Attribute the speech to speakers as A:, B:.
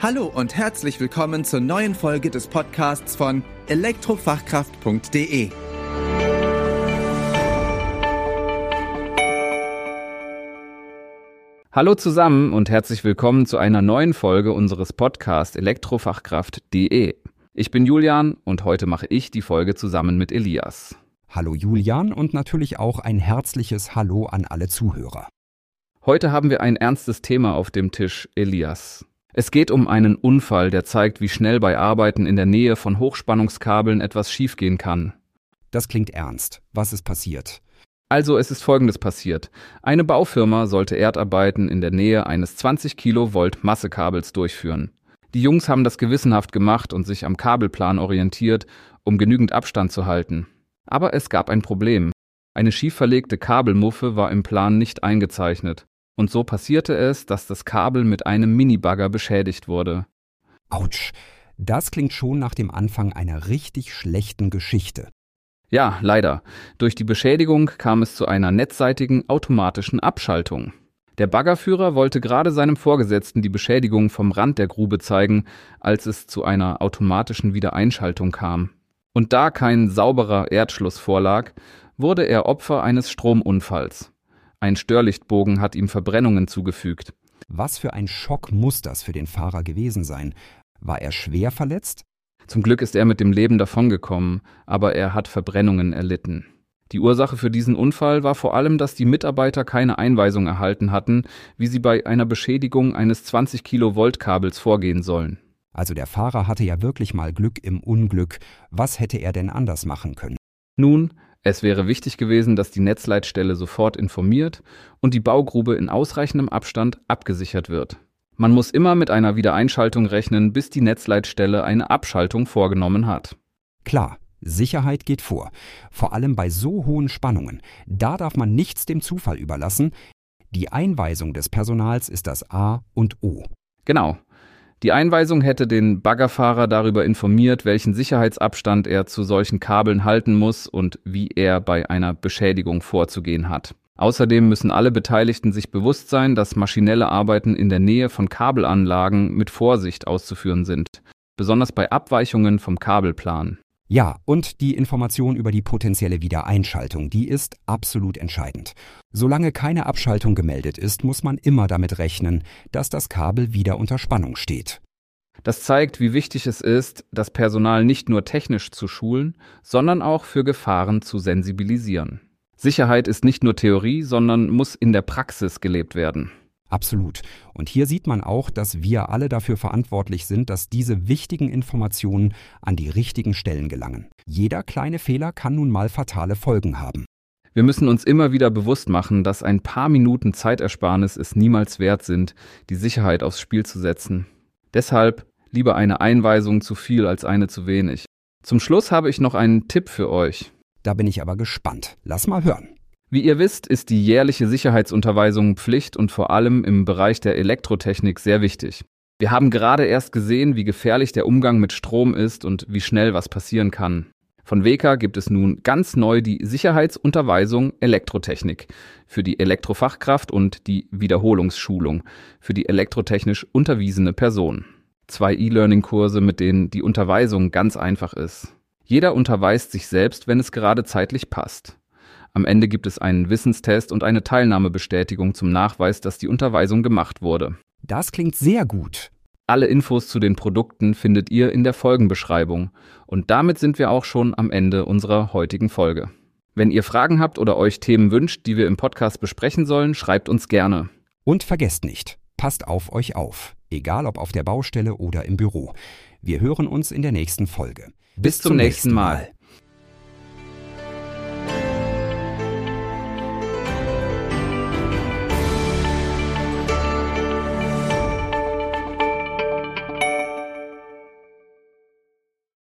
A: Hallo und herzlich willkommen zur neuen Folge des Podcasts von elektrofachkraft.de.
B: Hallo zusammen und herzlich willkommen zu einer neuen Folge unseres Podcasts elektrofachkraft.de. Ich bin Julian und heute mache ich die Folge zusammen mit Elias.
C: Hallo Julian und natürlich auch ein herzliches Hallo an alle Zuhörer.
B: Heute haben wir ein ernstes Thema auf dem Tisch, Elias. Es geht um einen Unfall, der zeigt, wie schnell bei Arbeiten in der Nähe von Hochspannungskabeln etwas schiefgehen kann.
C: Das klingt ernst. Was ist passiert?
B: Also es ist Folgendes passiert. Eine Baufirma sollte Erdarbeiten in der Nähe eines 20 Kilovolt Massekabels durchführen. Die Jungs haben das gewissenhaft gemacht und sich am Kabelplan orientiert, um genügend Abstand zu halten. Aber es gab ein Problem. Eine schief verlegte Kabelmuffe war im Plan nicht eingezeichnet. Und so passierte es, dass das Kabel mit einem Minibagger beschädigt wurde.
C: Autsch, das klingt schon nach dem Anfang einer richtig schlechten Geschichte.
B: Ja, leider. Durch die Beschädigung kam es zu einer netzseitigen automatischen Abschaltung. Der Baggerführer wollte gerade seinem Vorgesetzten die Beschädigung vom Rand der Grube zeigen, als es zu einer automatischen Wiedereinschaltung kam. Und da kein sauberer Erdschluss vorlag, wurde er Opfer eines Stromunfalls. Ein Störlichtbogen hat ihm Verbrennungen zugefügt.
C: Was für ein Schock muss das für den Fahrer gewesen sein? War er schwer verletzt?
B: Zum Glück ist er mit dem Leben davongekommen, aber er hat Verbrennungen erlitten. Die Ursache für diesen Unfall war vor allem, dass die Mitarbeiter keine Einweisung erhalten hatten, wie sie bei einer Beschädigung eines 20 Kilovolt Kabels vorgehen sollen.
C: Also der Fahrer hatte ja wirklich mal Glück im Unglück. Was hätte er denn anders machen können?
B: Nun, es wäre wichtig gewesen, dass die Netzleitstelle sofort informiert und die Baugrube in ausreichendem Abstand abgesichert wird. Man muss immer mit einer Wiedereinschaltung rechnen, bis die Netzleitstelle eine Abschaltung vorgenommen hat.
C: Klar, Sicherheit geht vor. Vor allem bei so hohen Spannungen. Da darf man nichts dem Zufall überlassen. Die Einweisung des Personals ist das A und O.
B: Genau. Die Einweisung hätte den Baggerfahrer darüber informiert, welchen Sicherheitsabstand er zu solchen Kabeln halten muss und wie er bei einer Beschädigung vorzugehen hat. Außerdem müssen alle Beteiligten sich bewusst sein, dass maschinelle Arbeiten in der Nähe von Kabelanlagen mit Vorsicht auszuführen sind, besonders bei Abweichungen vom Kabelplan.
C: Ja, und die Information über die potenzielle Wiedereinschaltung, die ist absolut entscheidend. Solange keine Abschaltung gemeldet ist, muss man immer damit rechnen, dass das Kabel wieder unter Spannung steht.
B: Das zeigt, wie wichtig es ist, das Personal nicht nur technisch zu schulen, sondern auch für Gefahren zu sensibilisieren. Sicherheit ist nicht nur Theorie, sondern muss in der Praxis gelebt werden.
C: Absolut. Und hier sieht man auch, dass wir alle dafür verantwortlich sind, dass diese wichtigen Informationen an die richtigen Stellen gelangen. Jeder kleine Fehler kann nun mal fatale Folgen haben.
B: Wir müssen uns immer wieder bewusst machen, dass ein paar Minuten Zeitersparnis es niemals wert sind, die Sicherheit aufs Spiel zu setzen. Deshalb lieber eine Einweisung zu viel als eine zu wenig. Zum Schluss habe ich noch einen Tipp für euch.
C: Da bin ich aber gespannt. Lass mal hören.
B: Wie ihr wisst, ist die jährliche Sicherheitsunterweisung Pflicht und vor allem im Bereich der Elektrotechnik sehr wichtig. Wir haben gerade erst gesehen, wie gefährlich der Umgang mit Strom ist und wie schnell was passieren kann. Von WEKA gibt es nun ganz neu die Sicherheitsunterweisung Elektrotechnik für die Elektrofachkraft und die Wiederholungsschulung für die elektrotechnisch unterwiesene Person. 2 E-Learning-Kurse, mit denen die Unterweisung ganz einfach ist. Jeder unterweist sich selbst, wenn es gerade zeitlich passt. Am Ende gibt es einen Wissenstest und eine Teilnahmebestätigung zum Nachweis, dass die Unterweisung gemacht wurde.
C: Das klingt sehr gut.
B: Alle Infos zu den Produkten findet ihr in der Folgenbeschreibung. Und damit sind wir auch schon am Ende unserer heutigen Folge. Wenn ihr Fragen habt oder euch Themen wünscht, die wir im Podcast besprechen sollen, schreibt uns gerne.
C: Und vergesst nicht, passt auf euch auf, egal ob auf der Baustelle oder im Büro. Wir hören uns in der nächsten Folge.
B: Bis zum nächsten Mal.